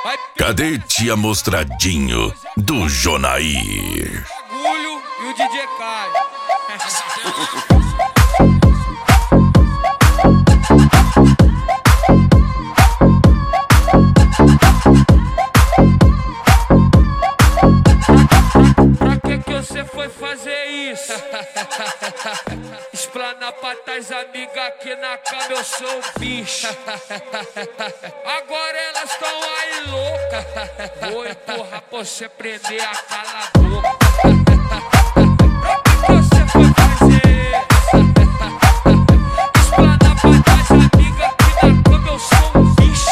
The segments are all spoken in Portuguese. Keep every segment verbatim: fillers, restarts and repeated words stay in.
Cadê tia Mostradinho do Jonair? Orgulho e o D J Caio. Pra que que você foi fazer isso? Explanar pra tais amigas aqui na cama, eu sou o bicho. Agora elas tão aí louca. Vou empurrar pra você prender a cala a boca. Pra que que você foi fazer? Explanar pra tais amigas aqui na cama, eu sou o bicho.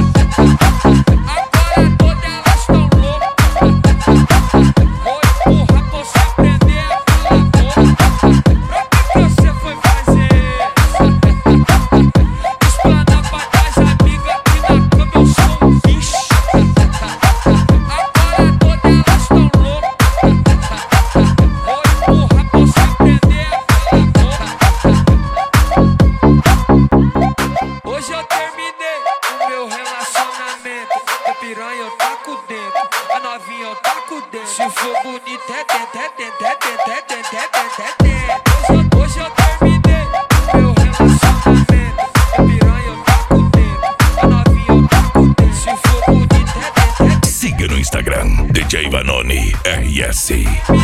Agora todas elas tão loucas. Vou empurrar pra você prender a cala a boca. Pra que que você foi fazer? Explanar pra tais amigas aqui na cama, eu sou um bicho. Agora todas elas tão loucas. Vou empurrar pra você prender a cala a boca. Hoje eu terminei o meu relacionamento. A piranha eu taco dentro, a novinha eu taco dentro. Se for bonita é dentro, é dentro, é dentro, é dentro, é dentro, é dentro. Hoje eu terminei o meu relacionamento. A piranha eu taco dentro, a novinha eu taco dentro. Se for bonita é dentro, é dentro. Siga no Instagram D J Vanoni R S.